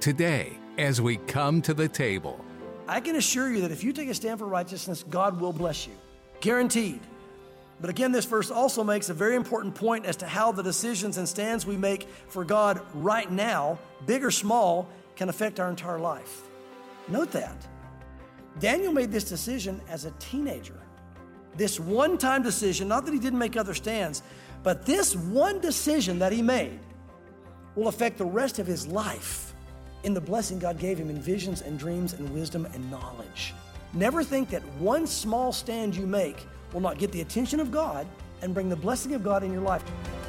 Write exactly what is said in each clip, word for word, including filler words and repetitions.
today as we come to the table. I can assure you that if you take a stand for righteousness, God will bless you. Guaranteed. But again, this verse also makes a very important point as to how the decisions and stands we make for God right now, big or small, can affect our entire life. Note that. Daniel made this decision as a teenager. This one-time decision, not that he didn't make other stands, but this one decision that he made will affect the rest of his life in the blessing God gave him in visions and dreams and wisdom and knowledge. Never think that one small stand you make will not get the attention of God and bring the blessing of God in your life.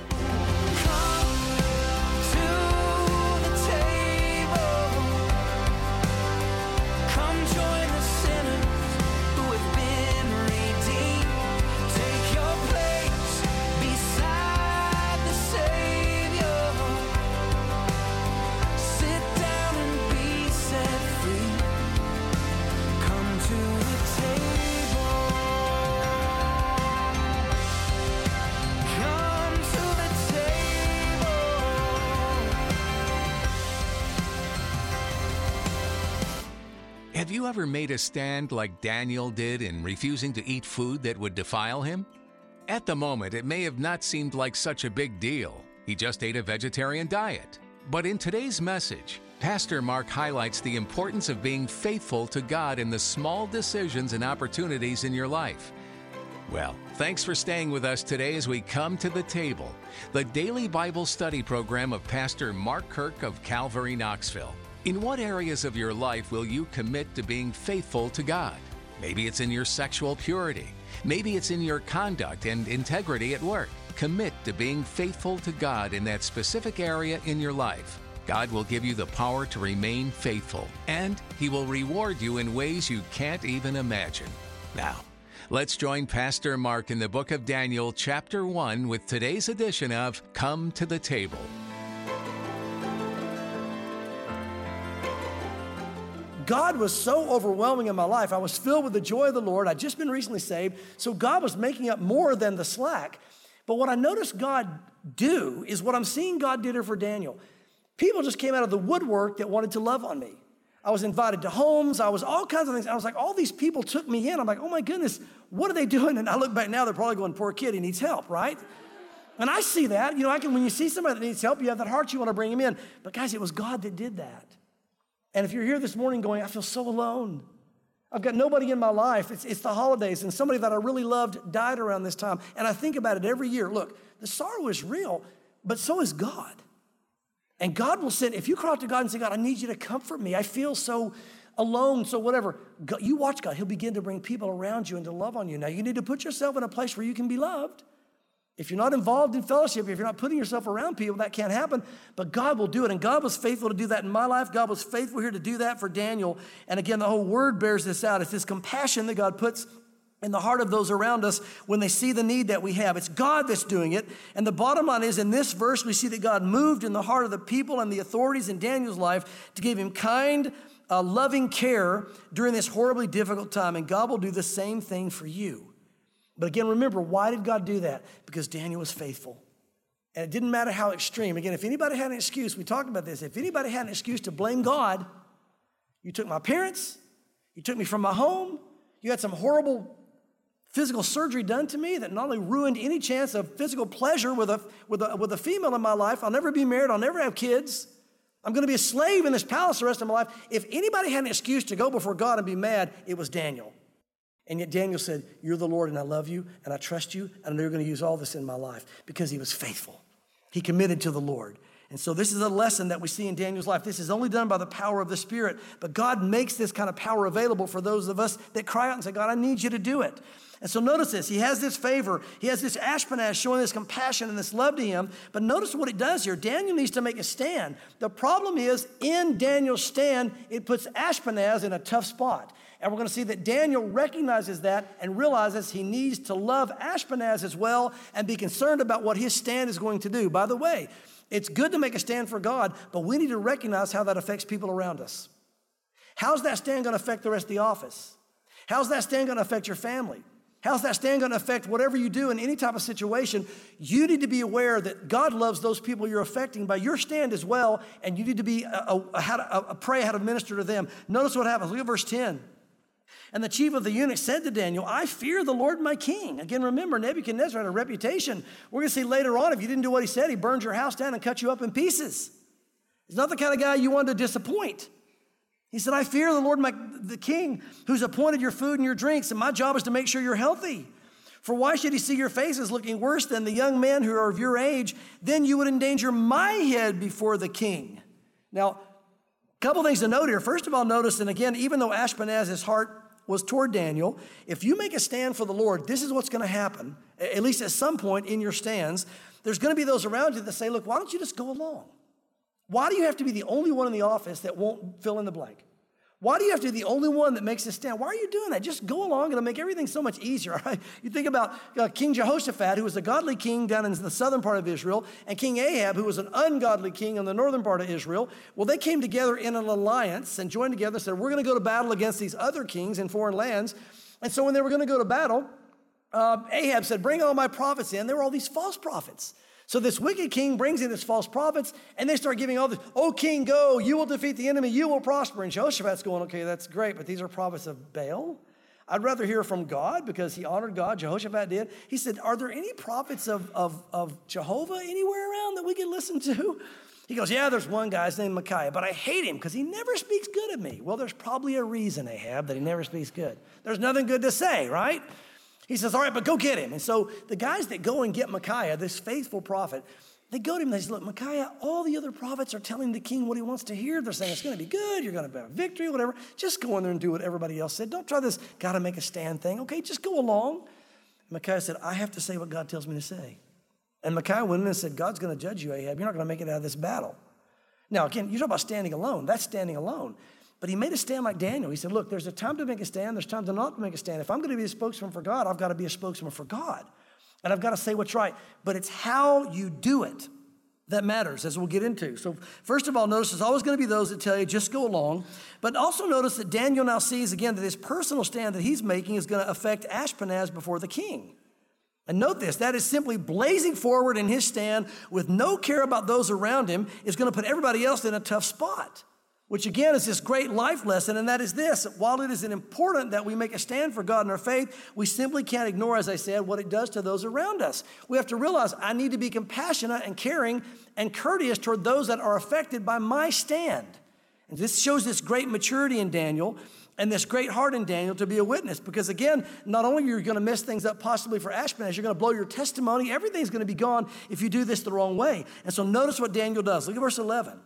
Have you ever made a stand like Daniel did in refusing to eat food that would defile him? At the moment, it may have not seemed like such a big deal. He just ate a vegetarian diet. But in today's message, Pastor Mark highlights the importance of being faithful to God in the small decisions and opportunities in your life. Well, thanks for staying with us today as we come to the table, the daily Bible study program of Pastor Mark Kirk of Calvary, Knoxville. In what areas of your life will you commit to being faithful to God? Maybe it's in your sexual purity. Maybe it's in your conduct and integrity at work. Commit to being faithful to God in that specific area in your life. God will give you the power to remain faithful, and He will reward you in ways you can't even imagine. Now, let's join Pastor Mark in the book of Daniel, chapter one, with today's edition of Come to the Table. God was so overwhelming in my life. I was filled with the joy of the Lord. I'd just been recently saved, so God was making up more than the slack. But what I noticed God do is what I'm seeing God did here for Daniel. People just came out of the woodwork that wanted to love on me. I was invited to homes. I was all kinds of things. I was like, all these people took me in. I'm like, oh my goodness, what are they doing? And I look back now, they're probably going, poor kid, he needs help, right? And I see that. You know, I can, when you see somebody that needs help, you have that heart, you want to bring him in. But guys, it was God that did that. And if you're here this morning going, I feel so alone. I've got nobody in my life. It's, it's the holidays, and somebody that I really loved died around this time. And I think about it every year. Look, the sorrow is real, but so is God. And God will send, if you cry out to God and say, God, I need you to comfort me. I feel so alone, so whatever. God, you watch God. He'll begin to bring people around you and to love on you. Now, you need to put yourself in a place where you can be loved. If you're not involved in fellowship, if you're not putting yourself around people, that can't happen. But God will do it. And God was faithful to do that in my life. God was faithful here to do that for Daniel. And again, the whole word bears this out. It's this compassion that God puts in the heart of those around us when they see the need that we have. It's God that's doing it. And the bottom line is, in this verse, we see that God moved in the heart of the people and the authorities in Daniel's life to give him kind, uh, loving care during this horribly difficult time. And God will do the same thing for you. But again, remember, why did God do that? Because Daniel was faithful. And it didn't matter how extreme. Again, if anybody had an excuse, we talked about this, if anybody had an excuse to blame God, you took my parents, you took me from my home, you had some horrible physical surgery done to me that not only ruined any chance of physical pleasure with a, with a, with a female in my life, I'll never be married, I'll never have kids, I'm going to be a slave in this palace the rest of my life. If anybody had an excuse to go before God and be mad, it was Daniel. And yet Daniel said, you're the Lord and I love you and I trust you and I know you're going to use all this in my life, because he was faithful. He committed to the Lord. And so this is a lesson that we see in Daniel's life. This is only done by the power of the Spirit, but God makes this kind of power available for those of us that cry out and say, God, I need you to do it. And so notice this, he has this favor, he has this Ashpenaz showing this compassion and this love to him, but notice what it does here. Daniel needs to make a stand. The problem is, in Daniel's stand, it puts Ashpenaz in a tough spot. And we're going to see that Daniel recognizes that and realizes he needs to love Ashpenaz as well and be concerned about what his stand is going to do. By the way, it's good to make a stand for God, but we need to recognize how that affects people around us. How's that stand going to affect the rest of the office? How's that stand going to affect your family? How's that stand going to affect whatever you do in any type of situation? You need to be aware that God loves those people you're affecting by your stand as well, and you need to be a, a, a, how to, a, pray how to minister to them. Notice what happens. Look at verse ten. And the chief of the eunuchs said to Daniel, I fear the Lord my king. Again, remember, Nebuchadnezzar had a reputation. We're going to see later on, if you didn't do what he said, he burned your house down and cut you up in pieces. He's not the kind of guy you want to disappoint. He said, I fear the Lord, my, the king, who's appointed your food and your drinks, and my job is to make sure you're healthy. For why should he see your faces looking worse than the young men who are of your age? Then you would endanger my head before the king. Now, a couple things to note here. First of all, notice, and again, even though Ashpenaz's heart was toward Daniel, if you make a stand for the Lord, this is what's going to happen, at least at some point in your stands. There's going to be those around you that say, look, why don't you just go along? Why do you have to be the only one in the office that won't fill in the blank? Why do you have to be the only one that makes a stand? Why are you doing that? Just go along. It'll make everything so much easier. Right? You think about uh, King Jehoshaphat, who was a godly king down in the southern part of Israel, and King Ahab, who was an ungodly king in the northern part of Israel. Well, they came together in an alliance and joined together and said, we're going to go to battle against these other kings in foreign lands. And so when they were going to go to battle, uh, Ahab said, bring all my prophets in. There were all these false prophets. So this wicked king brings in his false prophets, and they start giving all this, oh, king, go, you will defeat the enemy, you will prosper. And Jehoshaphat's going, okay, that's great, but these are prophets of Baal? I'd rather hear from God because he honored God, Jehoshaphat did. He said, are there any prophets of, of, of Jehovah anywhere around that we can listen to? He goes, yeah, there's one guy, his name Micaiah, but I hate him because he never speaks good of me. Well, there's probably a reason, Ahab, that he never speaks good. There's nothing good to say, right? He says, all right, but go get him. And so the guys that go and get Micaiah, this faithful prophet, they go to him and they say, look, Micaiah, all the other prophets are telling the king what he wants to hear. They're saying it's going to be good. You're going to have victory, whatever. Just go in there and do what everybody else said. Don't try this got to make a stand thing. Okay, just go along. And Micaiah said, I have to say what God tells me to say. And Micaiah went in and said, God's going to judge you, Ahab. You're not going to make it out of this battle. Now, again, you talk about standing alone. That's standing alone. But he made a stand like Daniel. He said, look, there's a time to make a stand. There's time to not make a stand. If I'm going to be a spokesman for God, I've got to be a spokesman for God. And I've got to say what's right. But it's how you do it that matters, as we'll get into. So first of all, notice there's always going to be those that tell you, just go along. But also notice that Daniel now sees, again, that his personal stand that he's making is going to affect Ashpenaz before the king. And note this, that is simply blazing forward in his stand with no care about those around him is going to put everybody else in a tough spot. Which again is this great life lesson, and that is this. While it is important that we make a stand for God in our faith, we simply can't ignore, as I said, what it does to those around us. We have to realize I need to be compassionate and caring and courteous toward those that are affected by my stand. And this shows this great maturity in Daniel and this great heart in Daniel to be a witness. Because again, not only are you going to mess things up possibly for Ashpenaz, you're going to blow your testimony. Everything's going to be gone if you do this the wrong way. And so notice what Daniel does. Look at verse eleven.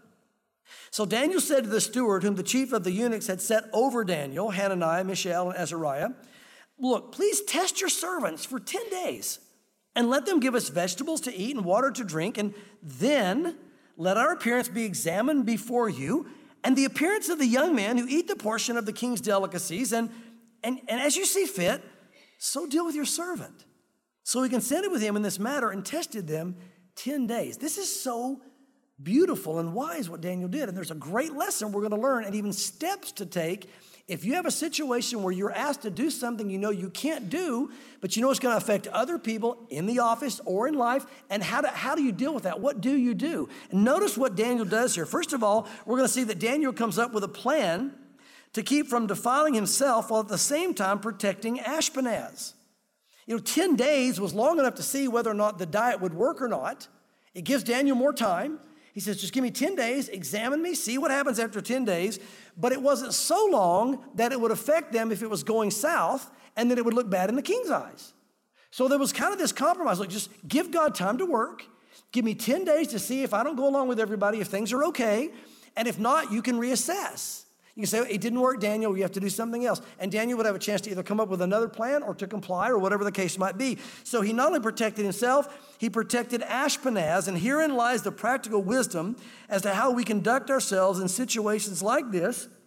So Daniel said to the steward, whom the chief of the eunuchs had set over Daniel, Hananiah, Mishael, and Azariah, look, please test your servants for ten days and let them give us vegetables to eat and water to drink, and then let our appearance be examined before you and the appearance of the young men who eat the portion of the king's delicacies, and, and, and as you see fit, so deal with your servant. So he consented with him in this matter and tested them ten days. This is so beautiful and wise what Daniel did. And there's a great lesson we're going to learn and even steps to take. If you have a situation where you're asked to do something you know you can't do, but you know it's going to affect other people in the office or in life, and how do, how do you deal with that? What do you do? And notice what Daniel does here. First of all, we're going to see that Daniel comes up with a plan to keep from defiling himself while at the same time protecting Ashpenaz. You know, ten days was long enough to see whether or not the diet would work or not. It gives Daniel more time. He says, just give me ten days, examine me, see what happens after ten days. But it wasn't so long that it would affect them if it was going south and that it would look bad in the king's eyes. So there was kind of this compromise. Like, just give God time to work. Give me ten days to see if I don't go along with everybody, if things are okay. And if not, you can reassess. You can say, it didn't work, Daniel, you have to do something else. And Daniel would have a chance to either come up with another plan or to comply or whatever the case might be. So he not only protected himself, he protected Ashpenaz. And herein lies the practical wisdom as to how we conduct ourselves in situations like this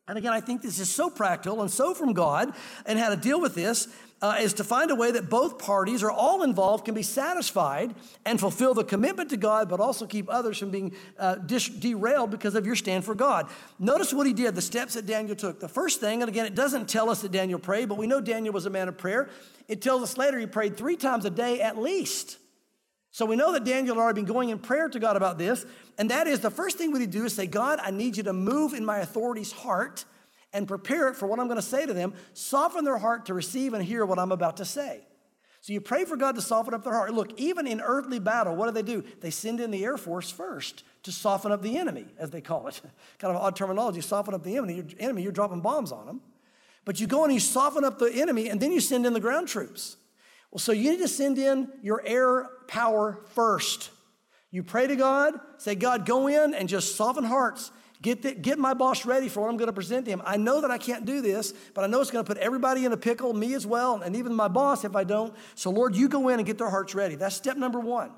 And again, I think this is so practical and so from God, and how to deal with this uh, is to find a way that both parties or all involved can be satisfied and fulfill the commitment to God, but also keep others from being uh, dis- derailed because of your stand for God. Notice what he did, the steps that Daniel took. The first thing, and again, it doesn't tell us that Daniel prayed, but we know Daniel was a man of prayer. It tells us later he prayed three times a day at least. So we know that Daniel had already been going in prayer to God about this, and that is the first thing we do is say, God, I need you to move in my authority's heart and prepare it for what I'm going to say to them, soften their heart to receive and hear what I'm about to say. So you pray for God to soften up their heart. Look, even in earthly battle, what do they do? They send in the Air Force first to soften up the enemy, as they call it. Kind of odd terminology, soften up the enemy. Your enemy, you're dropping bombs on them. But you go and you soften up the enemy, and then you send in the ground troops. Well, so you need to send in your air power first. You pray to God, say, God, go in and just soften hearts. Get, the, get my boss ready for what I'm going to present to him. I know that I can't do this, but I know it's going to put everybody in a pickle, me as well, and even my boss if I don't. So, Lord, you go in and get their hearts ready. That's step number one.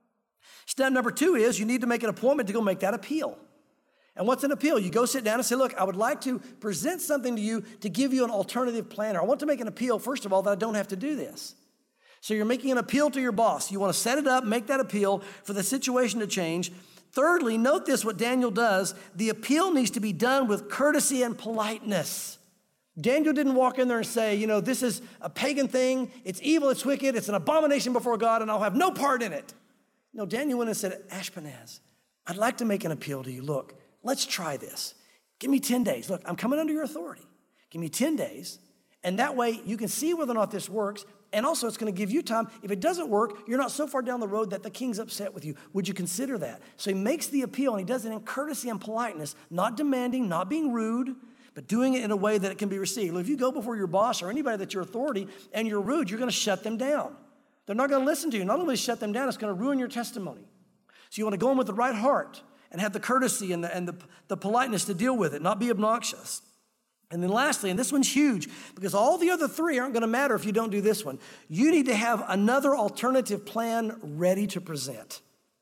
Step number two is you need to make an appointment to go make that appeal. And what's an appeal? You go sit down and say, look, I would like to present something to you to give you an alternative plan. Or I want to make an appeal, first of all, that I don't have to do this. So you're making an appeal to your boss. You want to set it up, make that appeal for the situation to change. Thirdly, note this, what Daniel does. The appeal needs to be done with courtesy and politeness. Daniel didn't walk in there and say, you know, this is a pagan thing. It's evil, it's wicked, it's an abomination before God, and I'll have no part in it. No, Daniel went and said, Ashpenaz, I'd like to make an appeal to you. Look, let's try this. Give me ten days. Look, I'm coming under your authority. Give me ten days. And that way you can see whether or not this works. And also it's going to give you time. If it doesn't work, you're not so far down the road that the king's upset with you. Would you consider that? So he makes the appeal, and he does it in courtesy and politeness, not demanding, not being rude, but doing it in a way that it can be received. If you go before your boss or anybody that's your authority and you're rude, you're going to shut them down. They're not going to listen to you. Not only shut them down, it's going to ruin your testimony. So you want to go in with the right heart and have the courtesy and the, and the, the politeness to deal with it, not be obnoxious. And then lastly, and this one's huge, because all the other three aren't going to matter if you don't do this one. You need to have another alternative plan ready to present.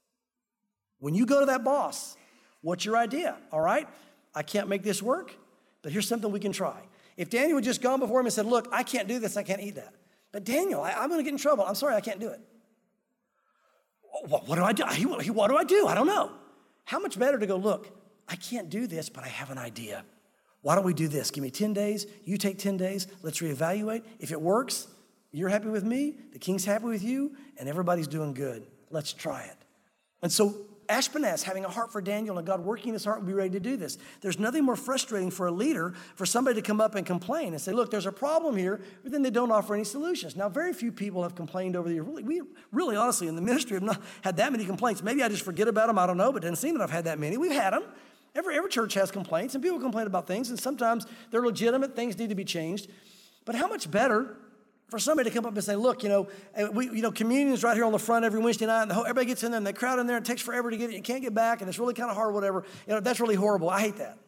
When you go to that boss, what's your idea? All right, I can't make this work, but here's something we can try. If Daniel had just gone before him and said, look, I can't do this, I can't eat that. But Daniel, I, I'm going to get in trouble. I'm sorry, I can't do it. What, what do I do? What do I do? I don't know. How much better to go, look, I can't do this, but I have an idea. Why don't we do this? Give me ten days. You take ten days. Let's reevaluate. If it works, you're happy with me, the king's happy with you, and everybody's doing good. Let's try it. And so Ashpenaz, having a heart for Daniel and God working in his heart, will be ready to do this. There's nothing more frustrating for a leader for somebody to come up and complain and say, look, there's a problem here, but then they don't offer any solutions. Now, very few people have complained over the years. Really, we really, honestly, in the ministry have not had that many complaints. Maybe I just forget about them. I don't know, but it doesn't seem that I've had that many. We've had them. Every, every church has complaints, and people complain about things, and sometimes they're legitimate. Things need to be changed. But how much better for somebody to come up and say, look, you know, we, you know, communion's right here on the front every Wednesday night, and the whole, everybody gets in there, and they crowd in there, and it takes forever to get it. You can't get back, and it's really kind of hard, whatever. You know, that's really horrible. I hate that.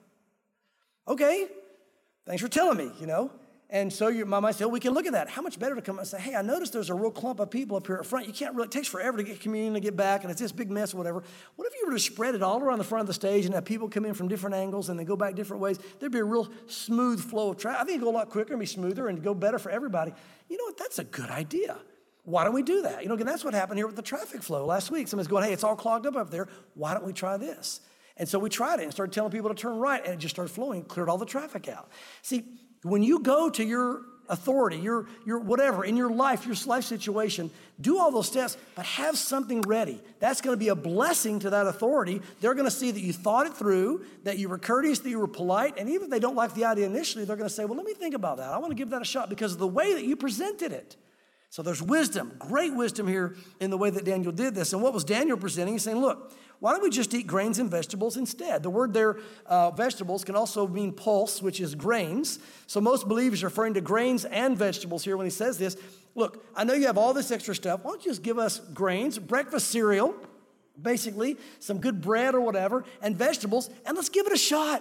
Okay, thanks for telling me, you know. And so your mom might say, oh, we can look at that. How much better to come and say, hey, I noticed there's a real clump of people up here at front. You can't really, it takes forever to get communion to get back, and it's this big mess or whatever. What if you were to spread it all around the front of the stage and have people come in from different angles and they go back different ways? There'd be a real smooth flow of traffic. I think it'd go a lot quicker and be smoother and go better for everybody. You know what? That's a good idea. Why don't we do that? You know, again, that's what happened here with the traffic flow last week. Somebody's going, hey, it's all clogged up up there. Why don't we try this? And so we tried it and started telling people to turn right, and it just started flowing, cleared all the traffic out. See, when you go to your authority, your, your whatever, in your life, your life situation, do all those steps, but have something ready. That's going to be a blessing to that authority. They're going to see that you thought it through, that you were courteous, that you were polite, and even if they don't like the idea initially, they're going to say, well, let me think about that. I want to give that a shot because of the way that you presented it. So there's wisdom, great wisdom here in the way that Daniel did this. And what was Daniel presenting? He's saying, look, why don't we just eat grains and vegetables instead? The word there, uh, vegetables, can also mean pulse, which is grains. So most believers are referring to grains and vegetables here when he says this. Look, I know you have all this extra stuff. Why don't you just give us grains, breakfast cereal, basically, some good bread or whatever, and vegetables, and let's give it a shot.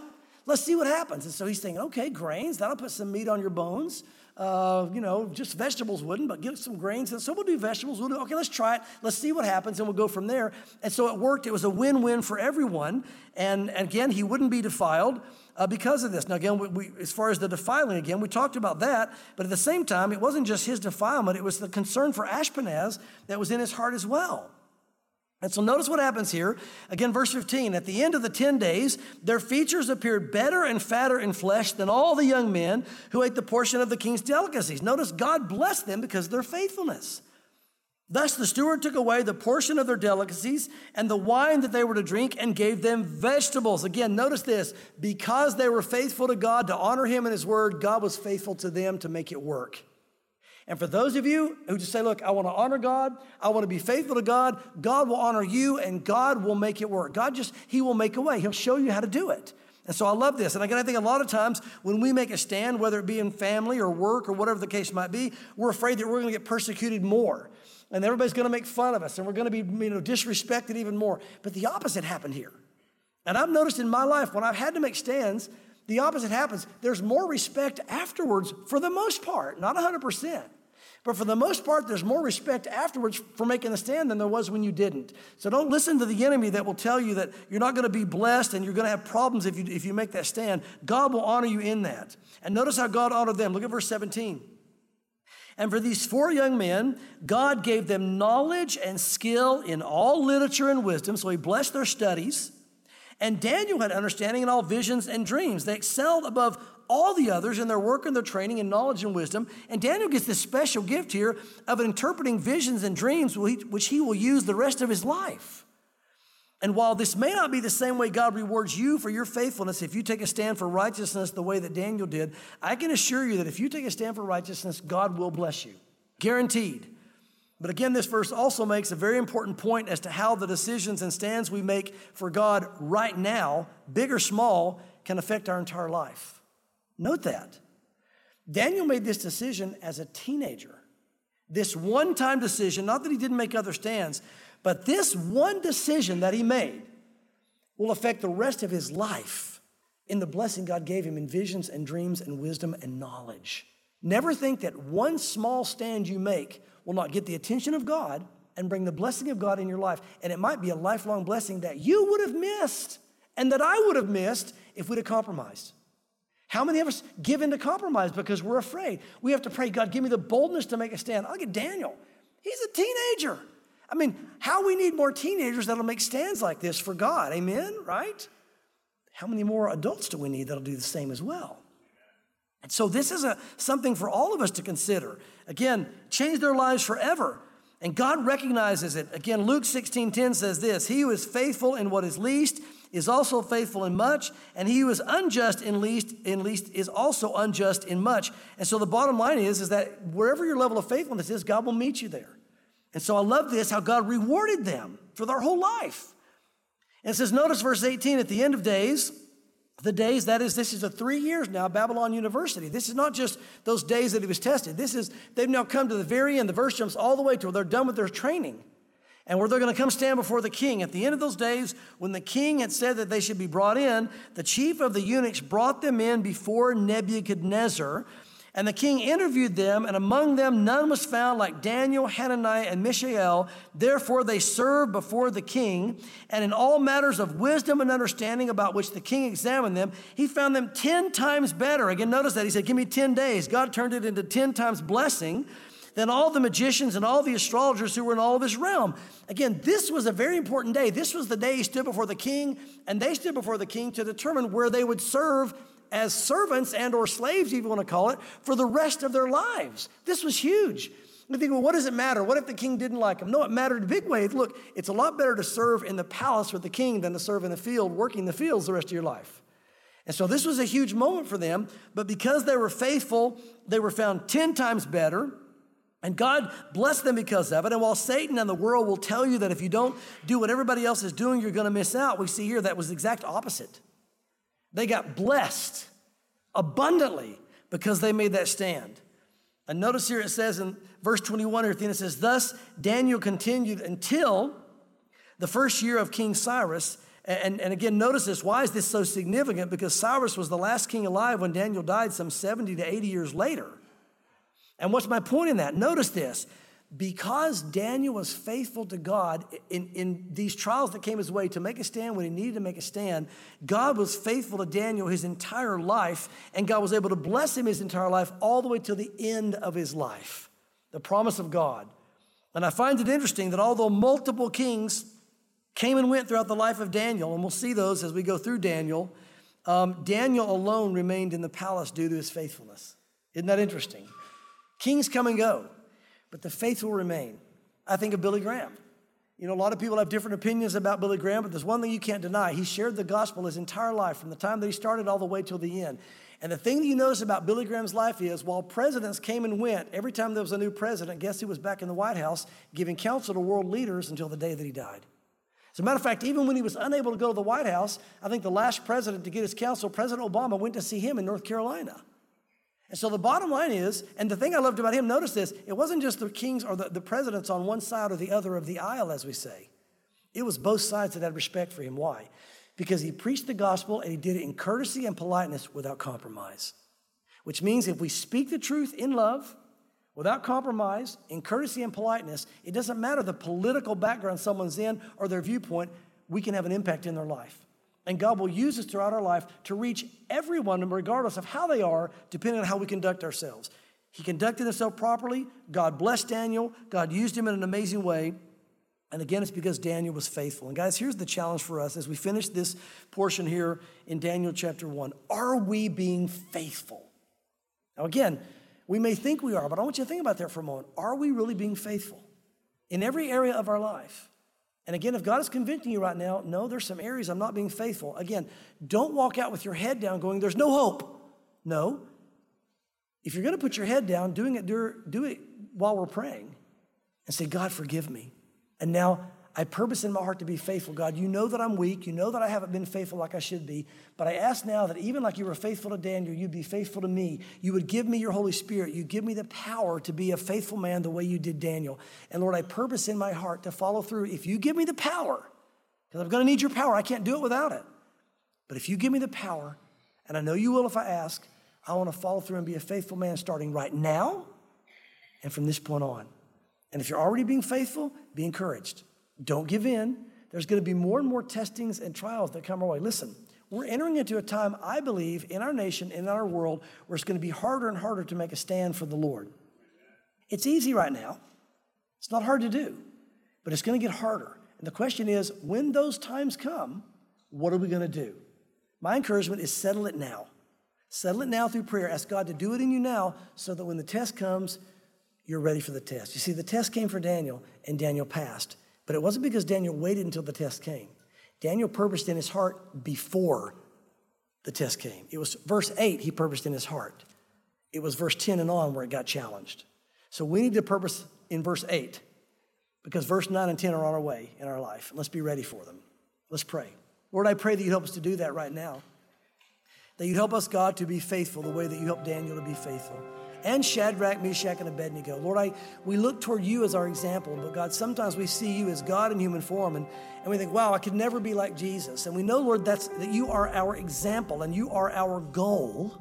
Let's see what happens. And so he's thinking, okay, grains, that'll put some meat on your bones. Uh, you know, just vegetables wouldn't, but give some grains. And so we'll do vegetables. We'll do, okay, let's try it. Let's see what happens, and we'll go from there. And so it worked. It was a win-win for everyone. And, and again, he wouldn't be defiled uh, because of this. Now, again, we, we, as far as the defiling, again, we talked about that. But at the same time, it wasn't just his defilement. It was the concern for Ashpenaz that was in his heart as well. And so notice what happens here. Again, verse fifteen, at the end of the ten days, their features appeared better and fatter in flesh than all the young men who ate the portion of the king's delicacies. Notice God blessed them because of their faithfulness. Thus the steward took away the portion of their delicacies and the wine that they were to drink and gave them vegetables. Again, notice this. Because they were faithful to God to honor him and his word, God was faithful to them to make it work. And for those of you who just say, look, I want to honor God, I want to be faithful to God, God will honor you and God will make it work. God just, he will make a way. He'll show you how to do it. And so I love this. And again, I think a lot of times when we make a stand, whether it be in family or work or whatever the case might be, we're afraid that we're going to get persecuted more. And everybody's going to make fun of us and we're going to be, you know, disrespected even more. But the opposite happened here. And I've noticed in my life when I've had to make stands, the opposite happens. There's more respect afterwards for the most part, not one hundred percent. But for the most part, there's more respect afterwards for making the stand than there was when you didn't. So don't listen to the enemy that will tell you that you're not going to be blessed and you're going to have problems if you, if you make that stand. God will honor you in that. And notice how God honored them. Look at verse seventeen. And for these four young men, God gave them knowledge and skill in all literature and wisdom. So he blessed their studies. And Daniel had understanding in all visions and dreams. They excelled above all the others in their work and their training in knowledge and wisdom. And Daniel gets this special gift here of interpreting visions and dreams, which he will use the rest of his life. And while this may not be the same way God rewards you for your faithfulness, if you take a stand for righteousness the way that Daniel did, I can assure you that if you take a stand for righteousness, God will bless you. Guaranteed. But again, this verse also makes a very important point as to how the decisions and stands we make for God right now, big or small, can affect our entire life. Note that. Daniel made this decision as a teenager. This one-time decision, not that he didn't make other stands, but this one decision that he made will affect the rest of his life in the blessing God gave him in visions and dreams and wisdom and knowledge. Never think that one small stand you make will not get the attention of God and bring the blessing of God in your life. And it might be a lifelong blessing that you would have missed and that I would have missed if we'd have compromised. How many of us give in to compromise because we're afraid? We have to pray, God, give me the boldness to make a stand. Look at Daniel. He's a teenager. I mean, how we need more teenagers that'll make stands like this for God. Amen, right? How many more adults do we need that'll do the same as well? And so this is a, something for all of us to consider. Again, change their lives forever. And God recognizes it. Again, Luke sixteen ten says this, he who is faithful in what is least is also faithful in much, and he who is unjust in least, in least is also unjust in much. And so the bottom line is, is that wherever your level of faithfulness is, God will meet you there. And so I love this, how God rewarded them for their whole life. And it says, notice verse eighteen, at the end of days, the days, that is, this is a three years now, Babylon University. This is not just those days that he was tested. This is, they've now come to the very end. The verse jumps all the way to where they're done with their training. And where they're going to come stand before the king. At the end of those days, when the king had said that they should be brought in, the chief of the eunuchs brought them in before Nebuchadnezzar. And the king interviewed them, and among them none was found like Daniel, Hananiah, and Mishael. Therefore they served before the king. And in all matters of wisdom and understanding about which the king examined them, he found them ten times better. Again, notice that. He said, give me ten days. God turned it into ten times blessing than all the magicians and all the astrologers who were in all of his realm. Again, this was a very important day. This was the day he stood before the king, and they stood before the king to determine where they would serve as servants and or slaves, if you want to call it, for the rest of their lives. This was huge. You think, well, what does it matter? What if the king didn't like him? No, it mattered in a big way. Look, it's a lot better to serve in the palace with the king than to serve in the field, working the fields the rest of your life. And so this was a huge moment for them, but because they were faithful, they were found ten times better. And God blessed them because of it. And while Satan and the world will tell you that if you don't do what everybody else is doing, you're going to miss out, we see here that was the exact opposite. They got blessed abundantly because they made that stand. And notice here it says in verse twenty-one, it says, thus Daniel continued until the first year of King Cyrus, And, and again, notice this. Why is this so significant? Because Cyrus was the last king alive when Daniel died some seventy to eighty years later. And what's my point in that? Notice this. Because Daniel was faithful to God in, in these trials that came his way to make a stand when he needed to make a stand, God was faithful to Daniel his entire life, and God was able to bless him his entire life all the way to the end of his life. The promise of God. And I find it interesting that although multiple kings came and went throughout the life of Daniel, and we'll see those as we go through Daniel, um, Daniel alone remained in the palace due to his faithfulness. Isn't that interesting? Kings come and go, but the faithful remain. I think of Billy Graham. You know, a lot of people have different opinions about Billy Graham, but there's one thing you can't deny. He shared the gospel his entire life, from the time that he started all the way till the end. And the thing that you notice about Billy Graham's life is, while presidents came and went, every time there was a new president, guess who was back in the White House giving counsel to world leaders until the day that he died. As a matter of fact, even when he was unable to go to the White House, I think the last president to get his counsel, President Obama, went to see him in North Carolina. And so the bottom line is, and the thing I loved about him, notice this, it wasn't just the kings or the, the presidents on one side or the other of the aisle, as we say. It was both sides that had respect for him. Why? Because he preached the gospel and he did it in courtesy and politeness without compromise. Which means if we speak the truth in love, without compromise, in courtesy and politeness, it doesn't matter the political background someone's in or their viewpoint, we can have an impact in their life. And God will use us throughout our life to reach everyone, regardless of how they are, depending on how we conduct ourselves. He conducted himself properly. God blessed Daniel. God used him in an amazing way. And again, it's because Daniel was faithful. And guys, here's the challenge for us as we finish this portion here in Daniel chapter one. Are we being faithful? Now again, we may think we are, but I want you to think about that for a moment. Are we really being faithful in every area of our life? And again, if God is convicting you right now, no, there's some areas I'm not being faithful. Again, don't walk out with your head down going, there's no hope. No. If you're going to put your head down, doing it, do it while we're praying and say, God, forgive me. And now I purpose in my heart to be faithful. God, you know that I'm weak. You know that I haven't been faithful like I should be. But I ask now that even like you were faithful to Daniel, you'd be faithful to me. You would give me your Holy Spirit. You give me the power to be a faithful man the way you did Daniel. And Lord, I purpose in my heart to follow through. If you give me the power, because I'm going to need your power. I can't do it without it. But if you give me the power, and I know you will if I ask, I want to follow through and be a faithful man starting right now and from this point on. And if you're already being faithful, be encouraged. Don't give in. There's going to be more and more testings and trials that come our way. Listen, we're entering into a time, I believe, in our nation, in our world, where it's going to be harder and harder to make a stand for the Lord. It's easy right now. It's not hard to do, but it's going to get harder. And the question is, when those times come, what are we going to do? My encouragement is settle it now. Settle it now through prayer. Ask God to do it in you now so that when the test comes, you're ready for the test. You see, the test came for Daniel, and Daniel passed. But it wasn't because Daniel waited until the test came. Daniel purposed in his heart before the test came. It was verse eight he purposed in his heart. It was verse ten and on where it got challenged. So we need to purpose in verse eight because verse nine and ten are on our way in our life. Let's be ready for them. Let's pray. Lord, I pray that you'd help us to do that right now. That you'd help us, God, to be faithful the way that you helped Daniel to be faithful. And Shadrach, Meshach, and Abednego. Lord, I we look toward you as our example, but God, sometimes we see you as God in human form, and, and we think, wow, I could never be like Jesus. And we know, Lord, that's that you are our example and you are our goal.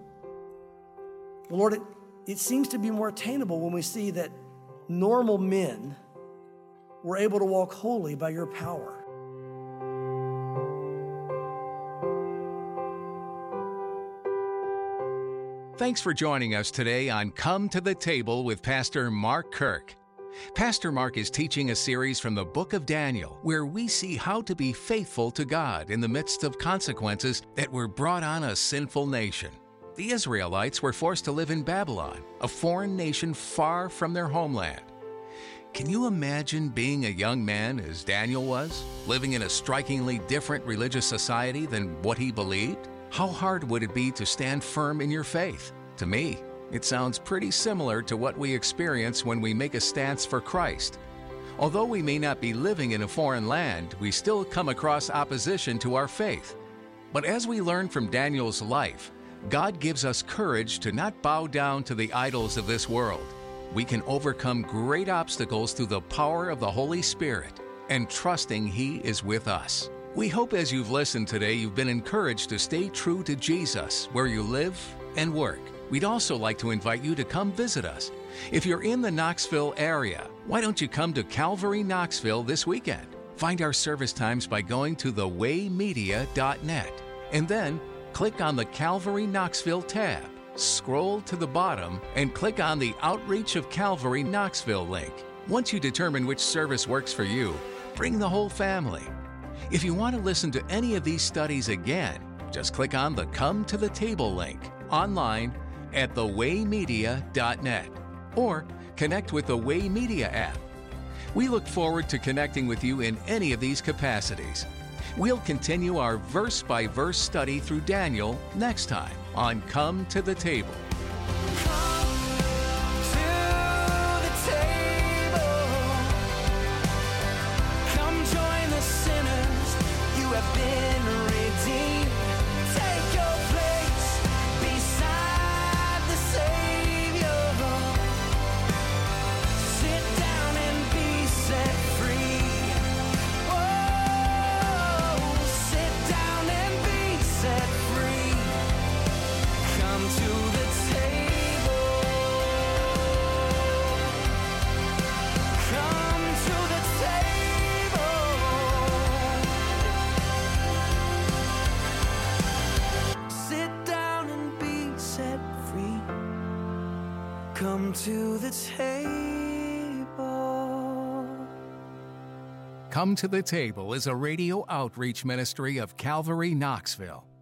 But Lord, it, it seems to be more attainable when we see that normal men were able to walk holy by your power. Thanks for joining us today on Come to the Table with Pastor Mark Kirk. Pastor Mark is teaching a series from the book of Daniel, where we see how to be faithful to God in the midst of consequences that were brought on a sinful nation. The Israelites were forced to live in Babylon, a foreign nation far from their homeland. Can you imagine being a young man, as Daniel was, living in a strikingly different religious society than what he believed? How hard would it be to stand firm in your faith? To me, it sounds pretty similar to what we experience when we make a stance for Christ. Although we may not be living in a foreign land, we still come across opposition to our faith. But as we learn from Daniel's life, God gives us courage to not bow down to the idols of this world. We can overcome great obstacles through the power of the Holy Spirit and trusting He is with us. We hope as you've listened today, you've been encouraged to stay true to Jesus where you live and work. We'd also like to invite you to come visit us. If you're in the Knoxville area, why don't you come to Calvary Knoxville this weekend? Find our service times by going to the way media dot net and then click on the Calvary Knoxville tab. Scroll to the bottom and click on the Outreach of Calvary Knoxville link. Once you determine which service works for you, bring the whole family. If you want to listen to any of these studies again, just click on the Come to the Table link online at the way media dot net or connect with the Way Media app. We look forward to connecting with you in any of these capacities. We'll continue our verse-by-verse study through Daniel next time on Come to the Table. Come to the table. Come to the Table is a radio outreach ministry of Calvary Knoxville.